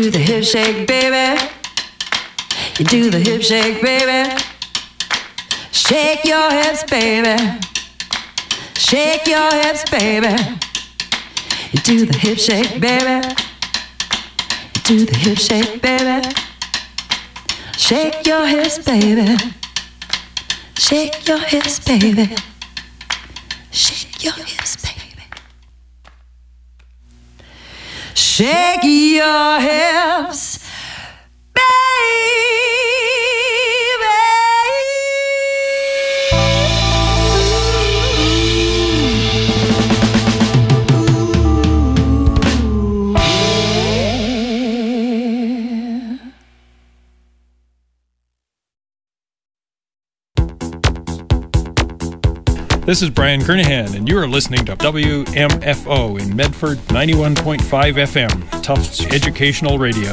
do the hip shake, baby. You do the hip shake, baby. Shake your hips, baby. Shake your hips, baby. You do the hip shake, baby. You do the hip shake, baby. Shake your hips, baby. Shake your hips, baby. Shake your hips, baby. Shake your hips, baby. This is Brian Kernahan, and you are listening to WMFO in Medford 91.5 FM, Tufts Educational Radio.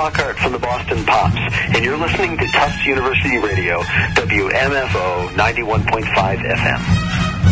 Lockhart from the Boston Pops, and you're listening to Tufts University Radio, WMFO 91.5 FM.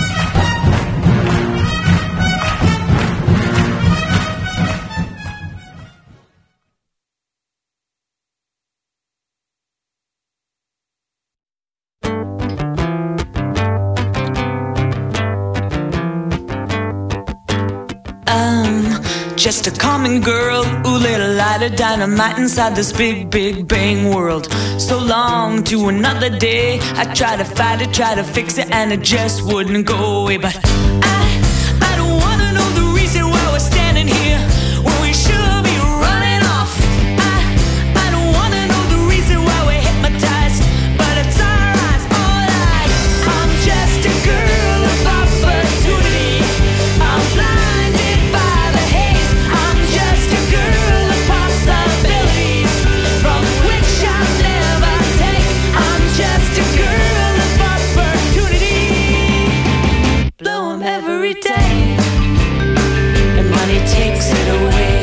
Just a common girl who lit a light of dynamite inside this big, big bang world. So long to another day, I tried to fight it, tried to fix it, and it just wouldn't go away. But I don't wanna know the reason why we're standing here when we should be running off. I don't wanna know the reason why we're hypnotized, but it's our eyes, all eyes. I'm just a girl of opportunity. I'm blinded by the haze. I'm just a girl of possibilities from which I'll never take. I'm just a girl of opportunity. Blow 'em every day, and money takes it away.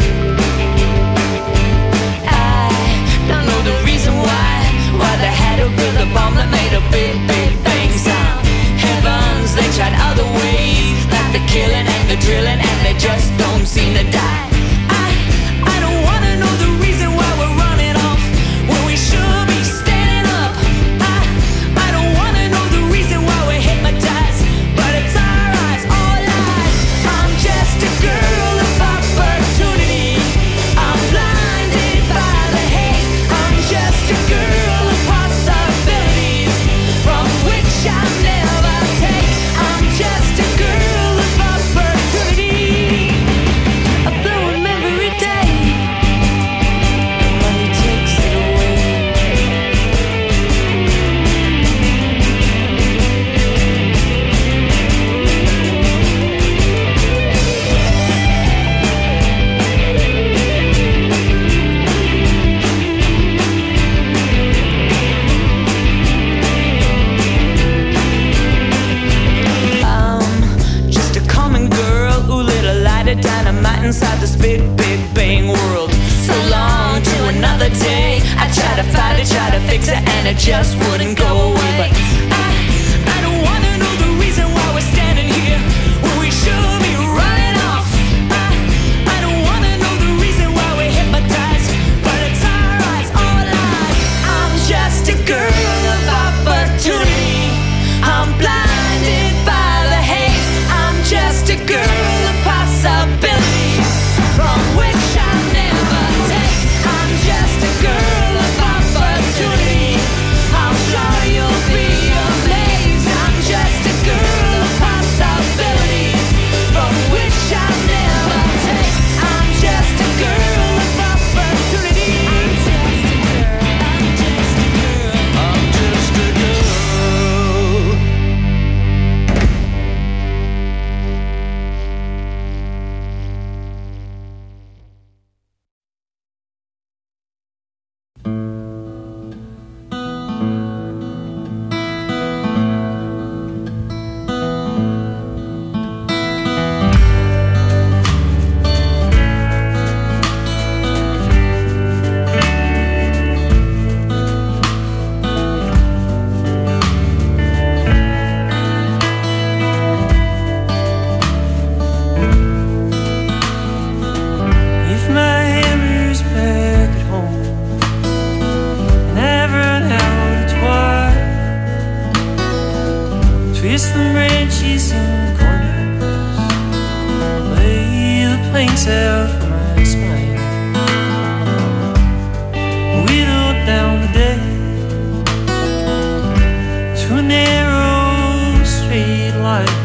I don't know the reason why they had to build a bomb that made a big, big bang sound. Heavens, they tried other ways, like the killing and the drilling, and they just don't seem to die. I don't wanna know the reason why we're running off when we should be standing up. I don't wanna know the reason why we're hypnotized, but it's our eyes, all eyes. I'm just a girl of opportunity. I'm blinded by the haze. I'm just a girl of possibilities from which I'll never take. I'm just a girl of opportunity. I blow 'em every day, and money takes it away. I'm just a common girl who lit a light of dynamite inside this big, big bang world. So long to another day, I tried to fight it, tried to fix it, and it just wouldn't go away. But I don't wanna know the reason why we're standing here when we should be running off. I don't wanna know the reason why we're hypnotized, but it's our eyes, all eyes. I'm just a girl of opportunity. I'm blinded by the haze. I'm just a girl of possibilities from which I'll never take. I'm just a girl of opportunity. I'm sure you'll be amazed. I'm just a girl of possibilities from which I'll never take. I'm just a girl of opportunity. I'm just a girl. I'm just a girl. If my hammer's back at home and I've run out of twine, twist the branches and corners, lay the planks out for my spine, whittle down the day to a narrow straight line,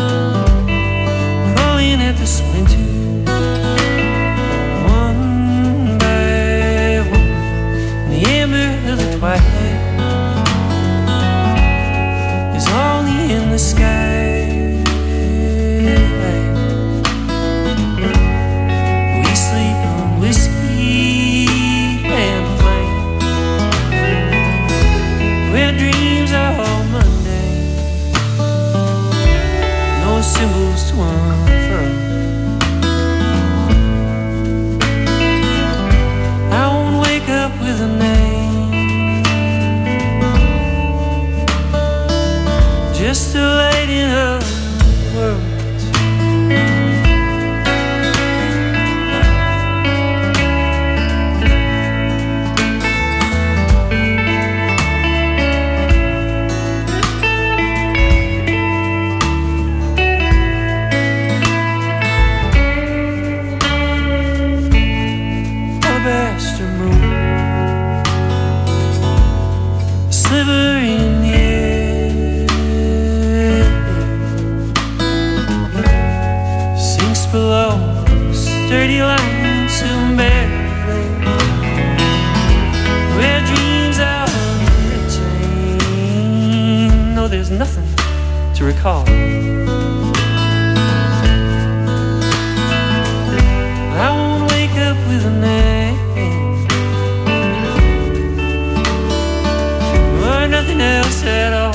crawling at the splinters. One by one, in the amber of the twilight is only in the sky. We sleep on whiskey and flame, where dreams are all Monday. just a light in her world. Alabaster moon, a sliver in the air, sinks below sturdy lines of barely, where dreams are retained. No, there's nothing to recall. I won't wake up with a name or nothing else at all.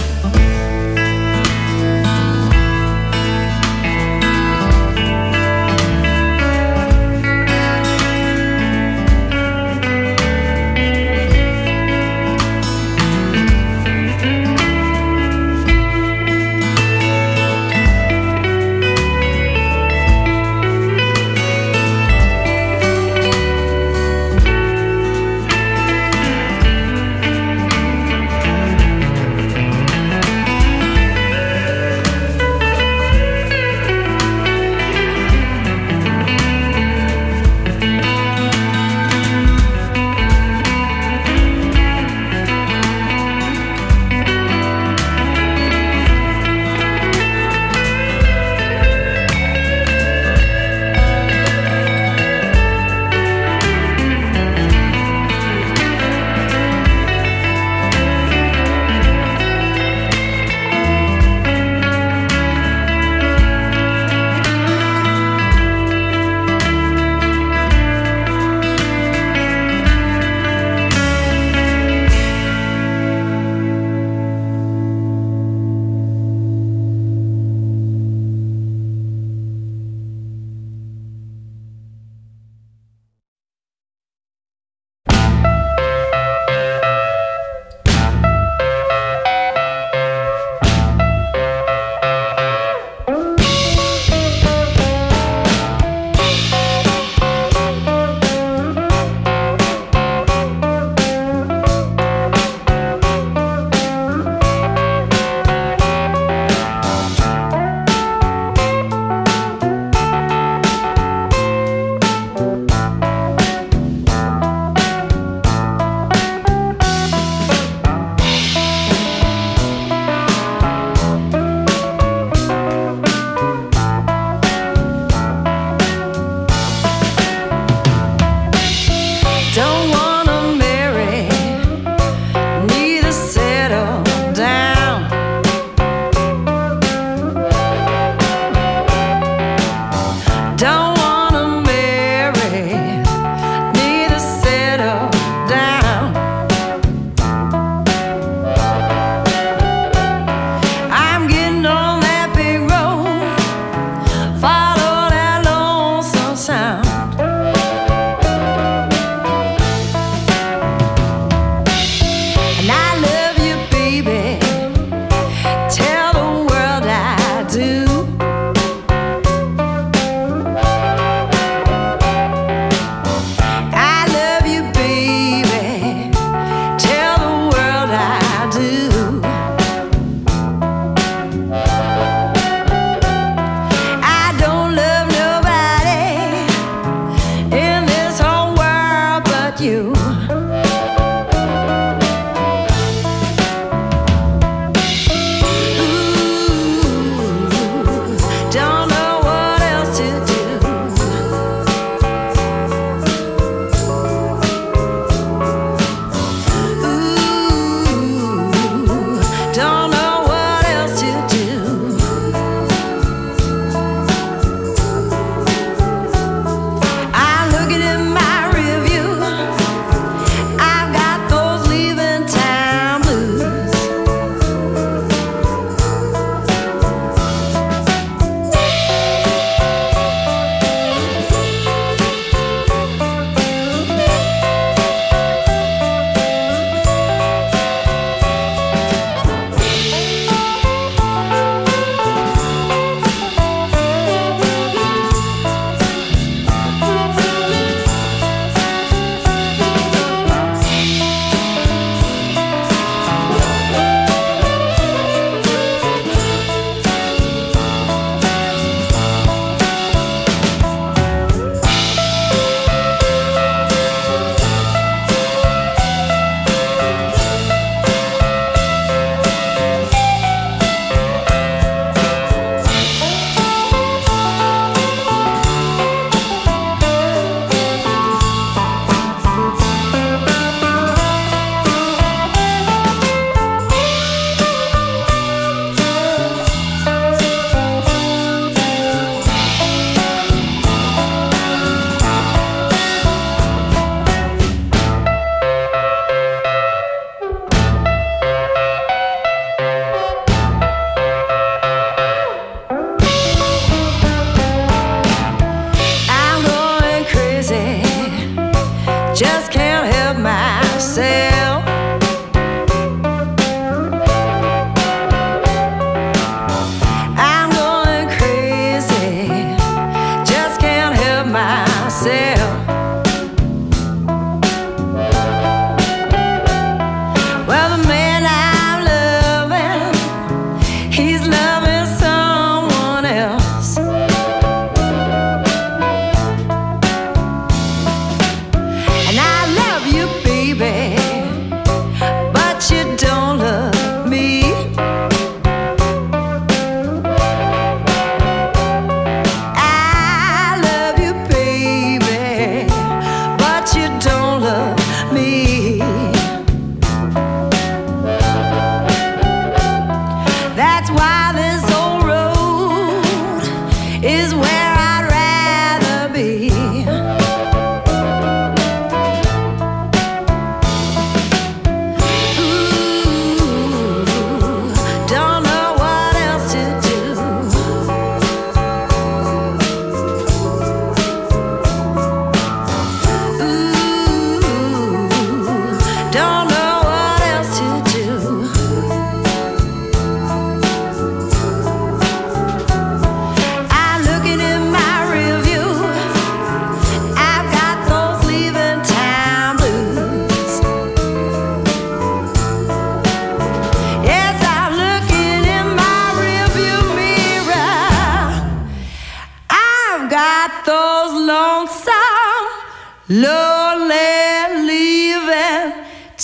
lonely leaving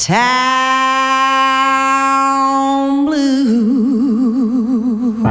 town blues.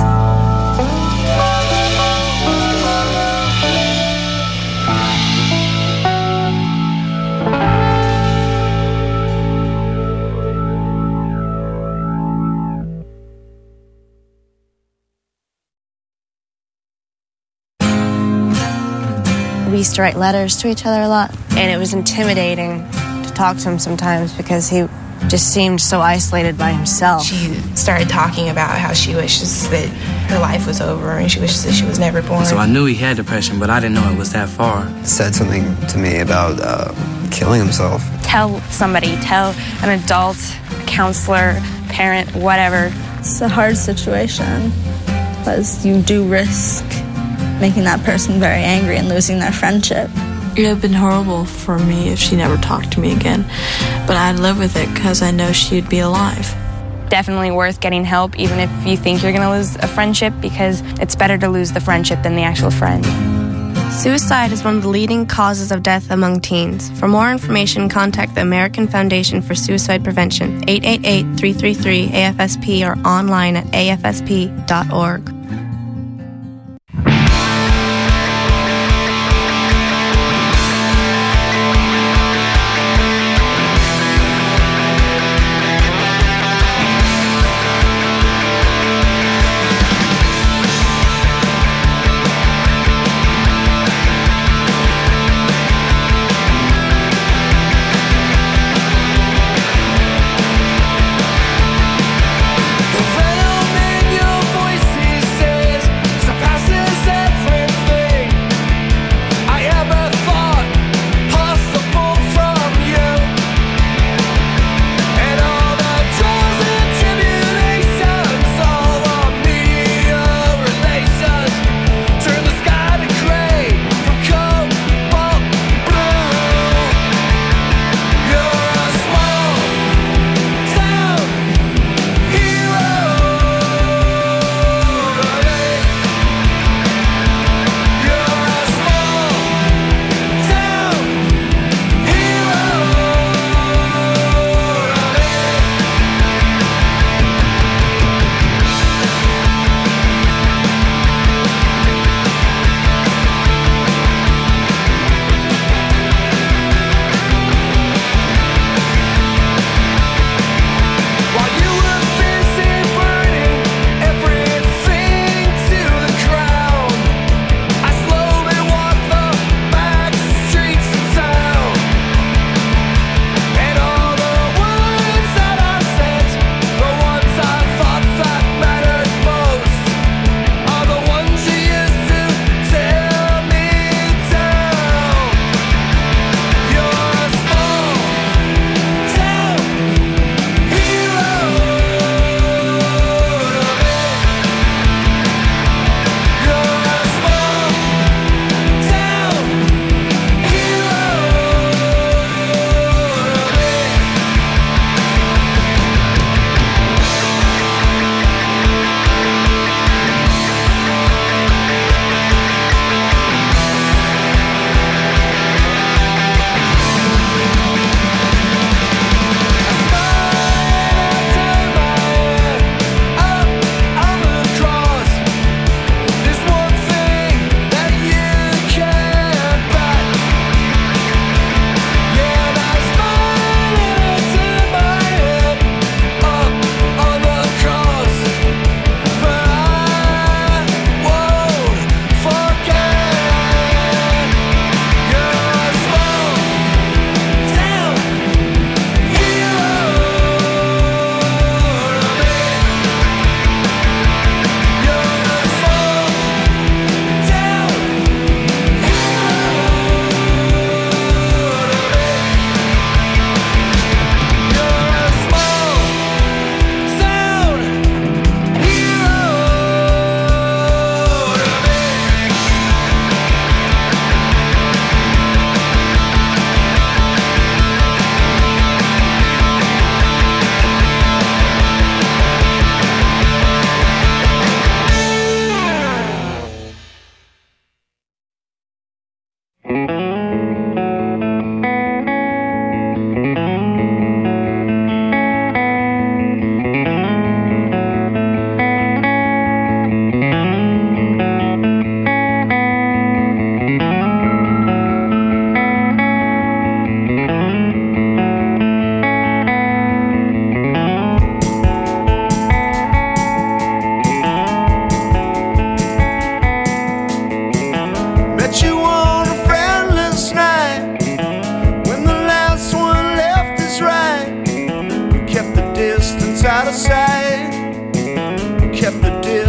We used to write letters to each other a lot, and it was intimidating to talk to him sometimes because he just seemed so isolated by himself. She started talking about how she wishes that her life was over and she wishes that she was never born. So I knew he had depression, but I didn't know it was that far. Said something to me about killing himself. Tell somebody, tell an adult, a counselor, parent, whatever. It's a hard situation because you do risk making that person very angry and losing their friendship. It would have been horrible for me if she never talked to me again, but I'd live with it because I know she'd be alive. Definitely worth getting help, even if you think you're going to lose a friendship, because it's better to lose the friendship than the actual friend. Suicide is one of the leading causes of death among teens. For more information, contact the American Foundation for Suicide Prevention, 888-333-AFSP, or online at afsp.org. Fellow man, your voice is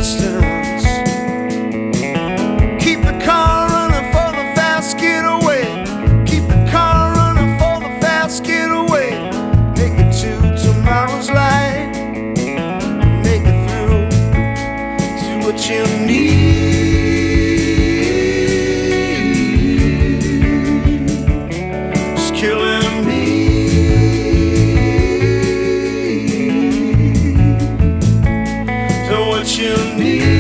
distance. Keep the car running for the fast getaway. Keep the car running for the fast getaway. Make it to tomorrow's light. Make it through to what you need. It's killing me. So what you need.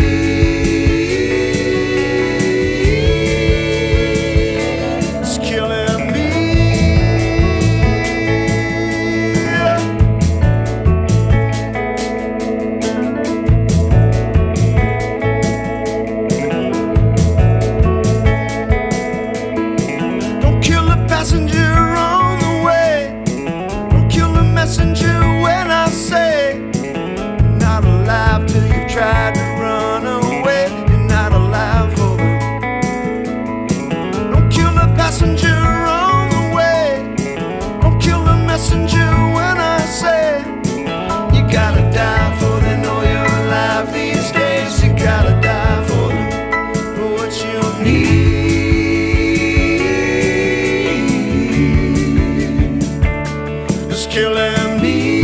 Tried to run away, you're not alive for them. Don't kill the passenger on the way. Don't kill the messenger when I say you gotta die for them. Know you're alive these days. You gotta die for them, for what you need. It's killing me.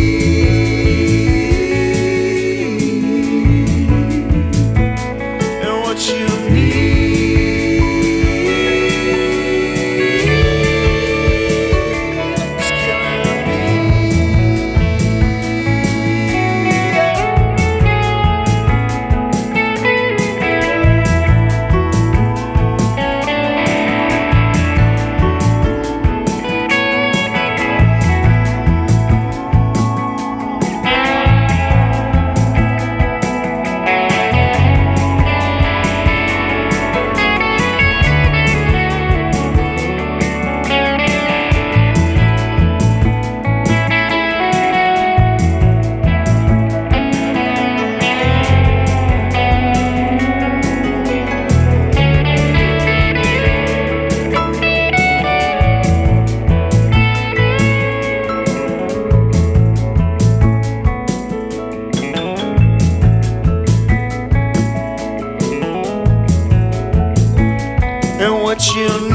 What you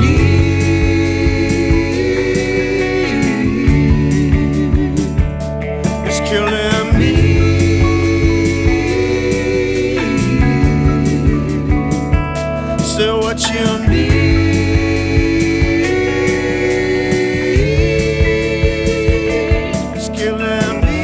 need is killing me. So what you need is killing me.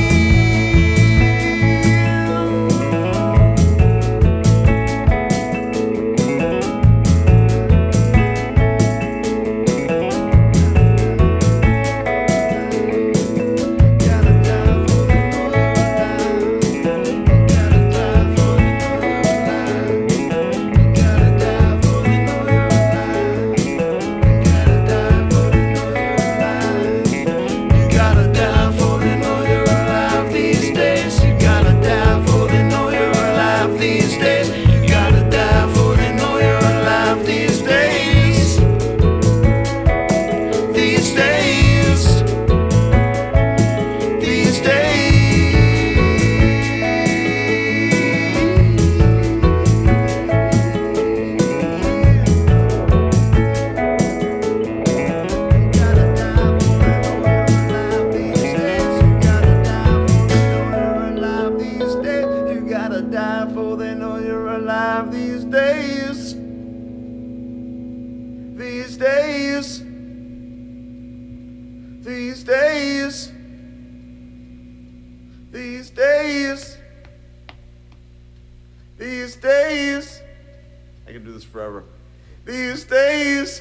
These days, I can do this forever. These days.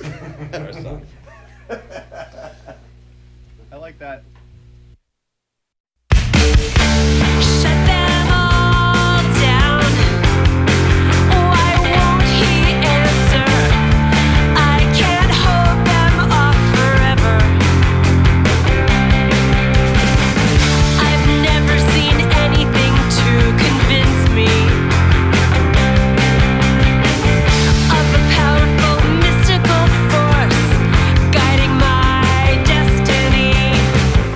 I like that. Shut them all down. Why won't he answer? I can't hold them off forever. I've never seen anything to convince me of a powerful, mystical force guiding my destiny.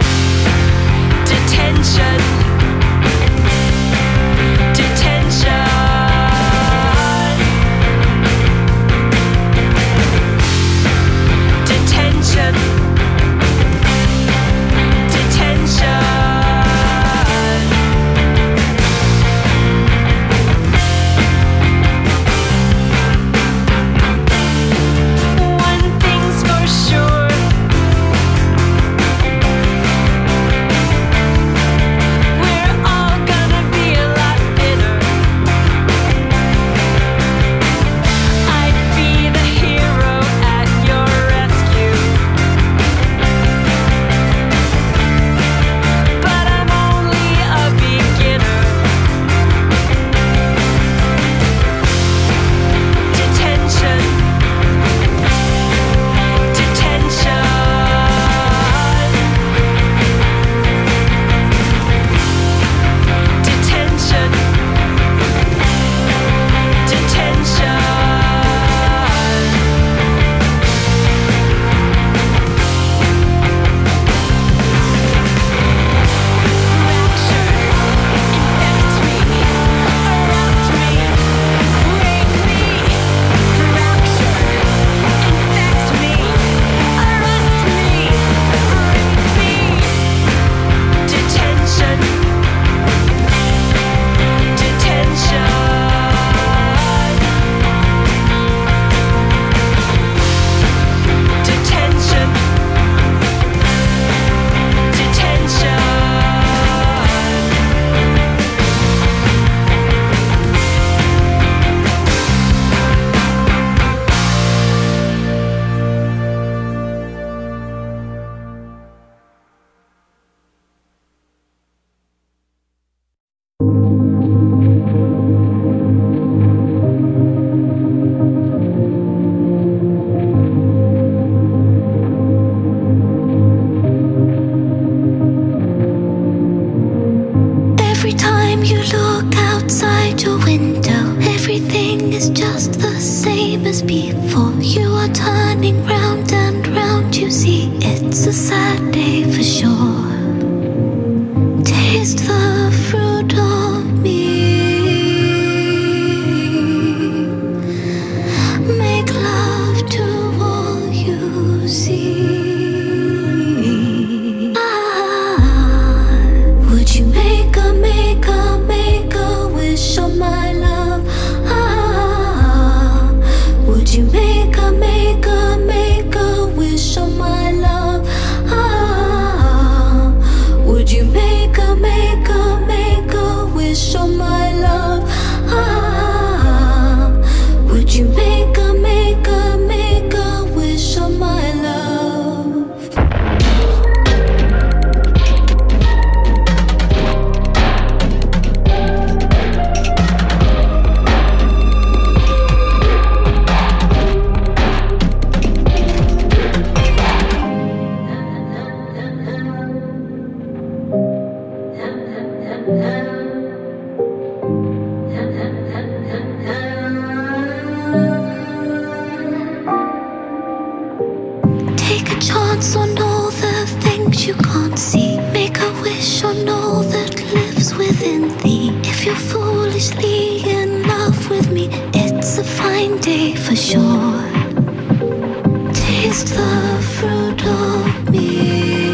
you're foolishly in love with me, it's a fine day for sure. Taste the fruit of me.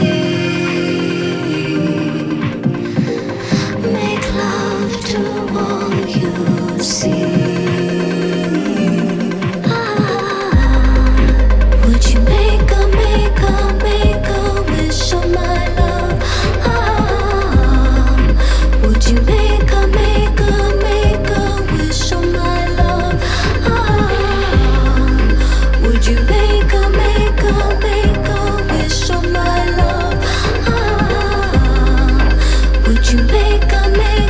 Make love to all you see. Would you make a wish on my love? Would you make a wish on my love? Would you make a wish on my love? Would you make a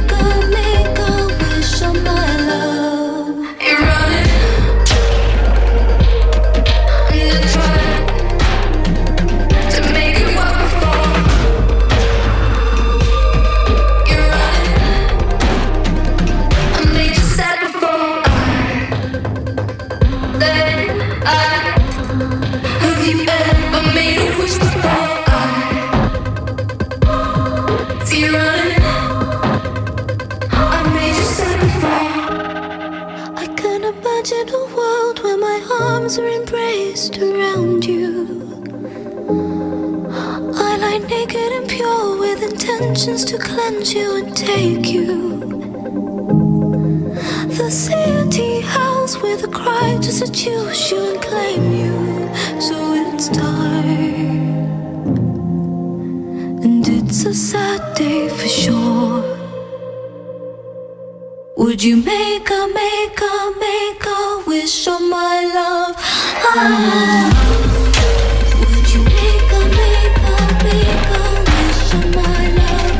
wish on my love? You're running and trying to make it work before. You're running, I made you sad before. Have you ever made a wish before? See you running, I made you sad before. I can imagine a world where my arms are embraced around you. I lie naked and pure with intentions to cleanse you and take you. The city house with a cry to seduce you and claim you. So it's time, and it's a sad day for sure. Would you make a wish on my love? Would you make a wish on my love?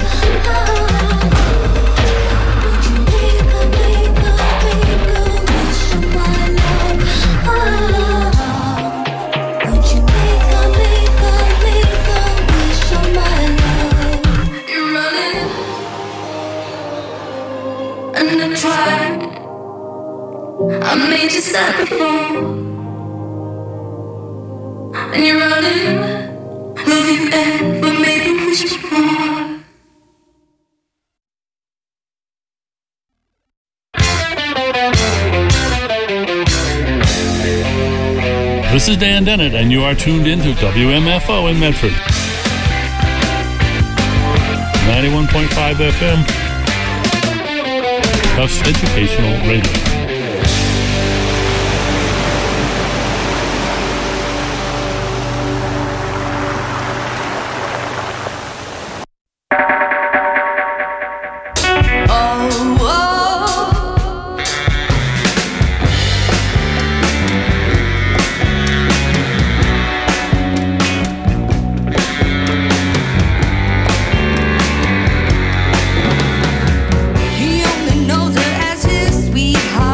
Would you make a wish on my love? Would you make a wish on my love? You're running and I tried. I made you sad before. And you're running. Have you ever made a wish before? This is Dan Dennett, and you are tuned into WMFO in Medford. 91.5 FM. Tufts Educational Radio. He only knows her as his sweetheart.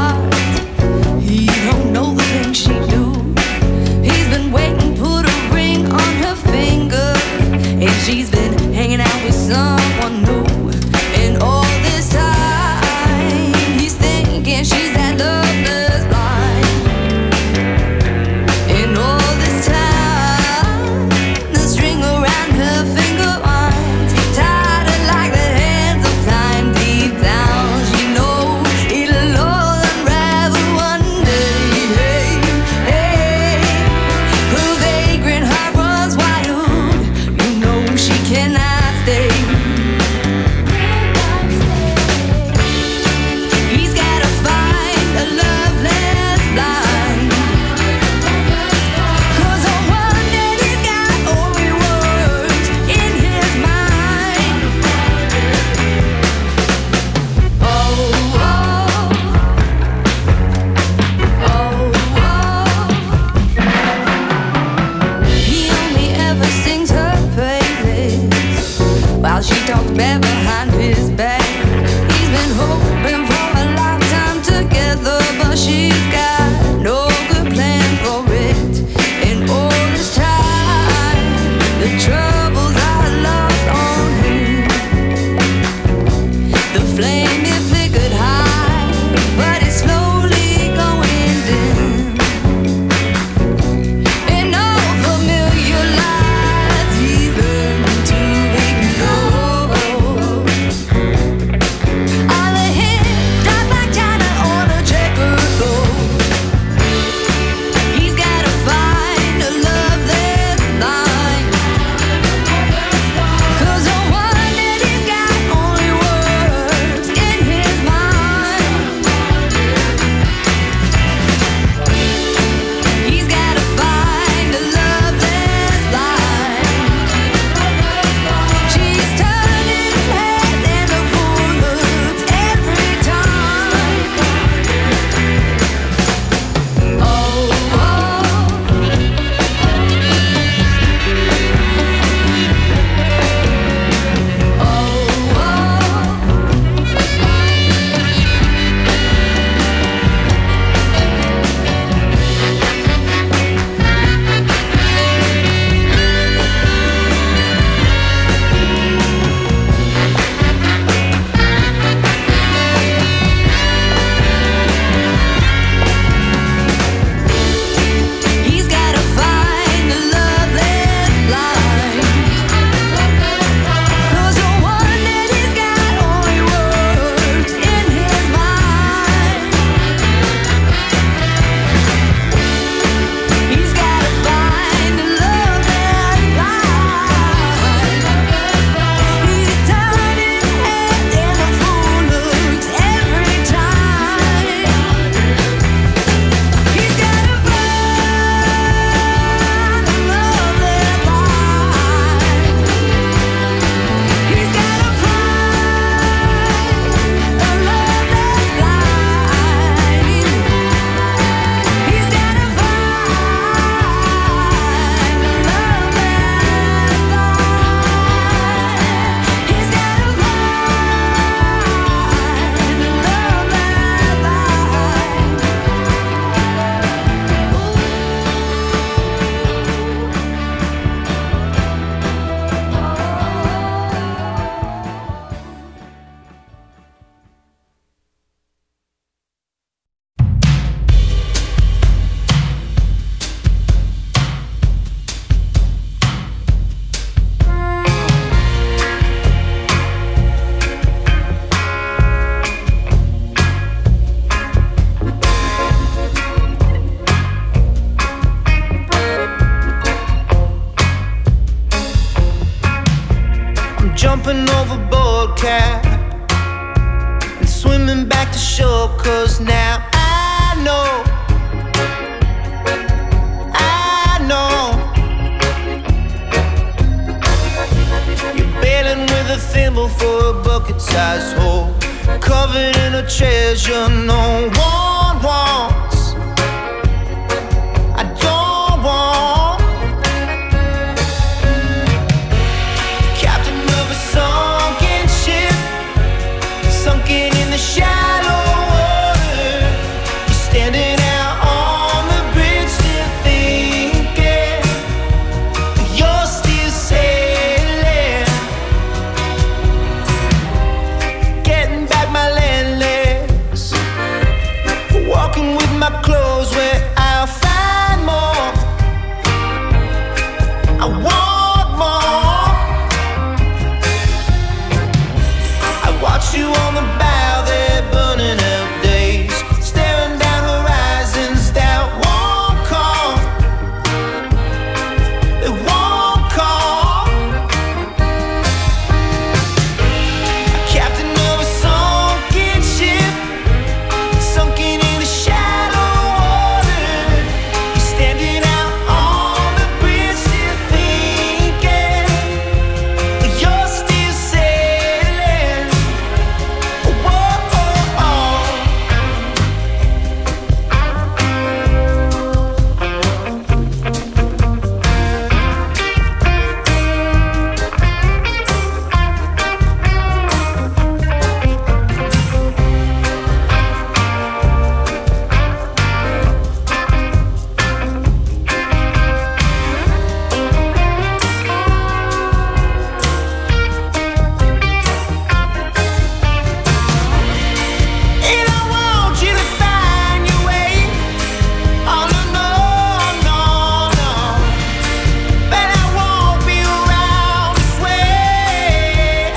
cap and swimming back to shore, 'cause now I know you're bailing with a thimble for a bucket-sized hole, covered in a treasure no one wants. I don't want. Captain of a sunken ship, sunken in the shallow water. You're standing out on the bridge, still thinking you're still sailing. Getting back my land legs, walking with my clothes where I'll find more. I want more. I watch you on the bow there, burning out days, staring down horizons that won't come. They won't come. A captain of a sunken ship, sunken in the shallow water. You're standing out on the bridge, still thinking you're still sailing. Whoa, and I want you to find your way. Oh no, no, no, no. But I won't be around this way.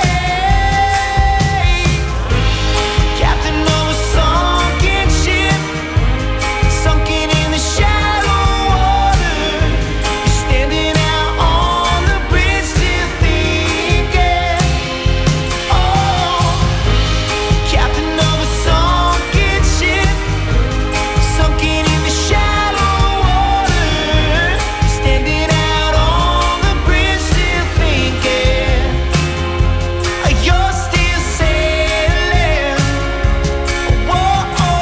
Captain of a sunken ship, sunken in the shallow water. You're standing out on the bridge, still thinking. Oh, captain of a sunken ship, sunken in the shallow water. Standing out on the bridge, still thinking you're still sailing. Whoa,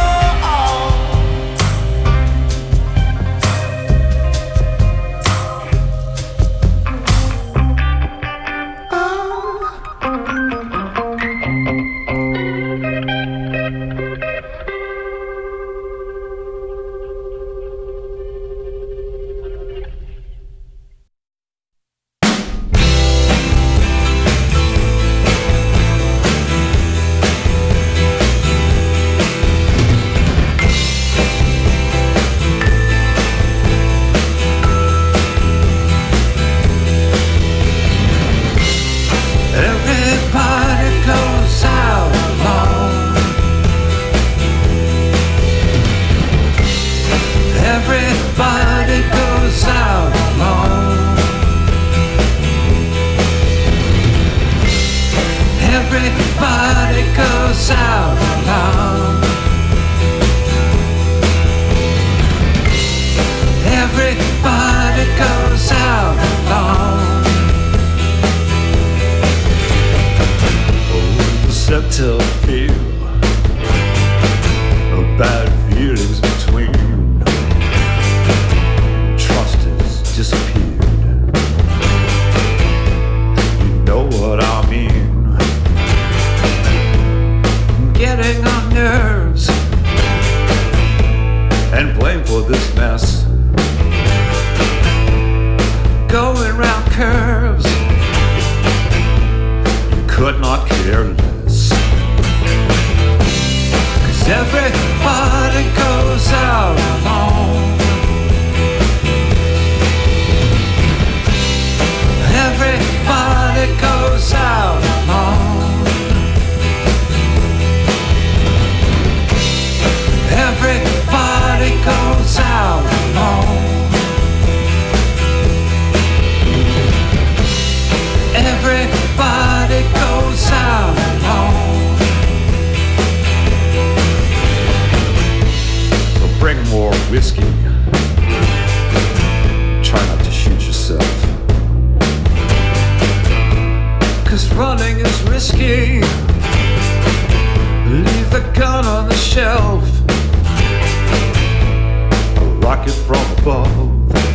everybody goes out alone. Everybody goes out alone. Everybody goes out alone. Everybody goes out alone. Subtle feel of bad feelings between. Trust has disappeared. You know what I mean. Getting on nerves and blame for this mess. Going round curves, you could not care less. 'Cause everybody goes out alone. Everybody goes out alone. Everybody goes out alone. Everybody goes out risky. Try not to shoot yourself. 'Cause running is risky. Leave the gun on the shelf. A rocket from above,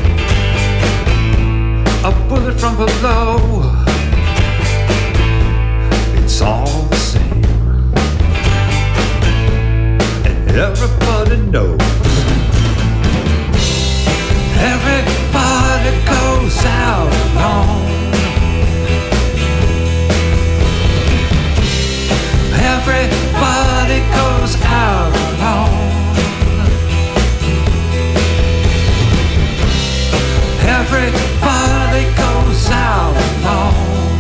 a bullet from below. It's all the same, and everybody knows. Everybody goes out alone. Everybody goes out alone. Everybody goes out alone.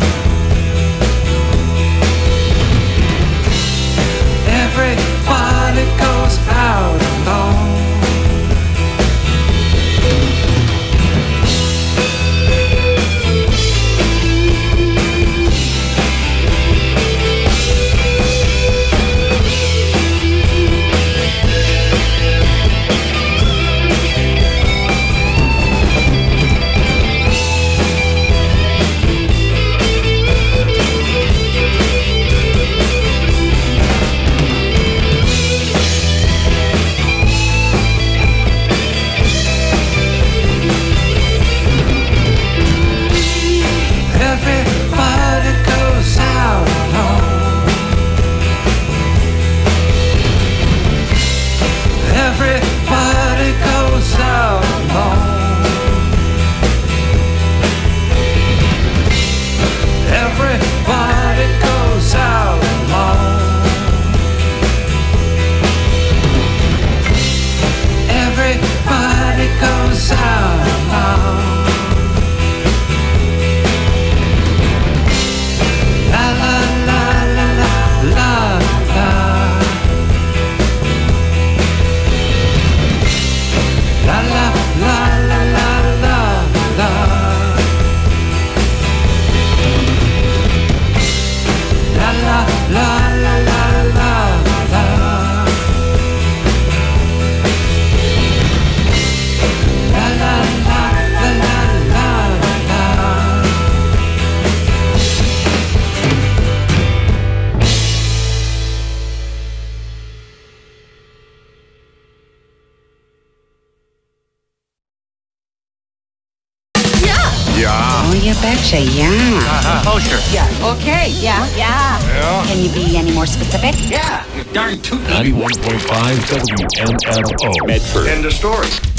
Everybody goes out alone. Betcha, yeah. Oh, sure. Yeah. Okay. Yeah. Yeah. Can you be any more specific? Yeah. You're darn tootin'. 91.5 WMFO. Medford. End of story.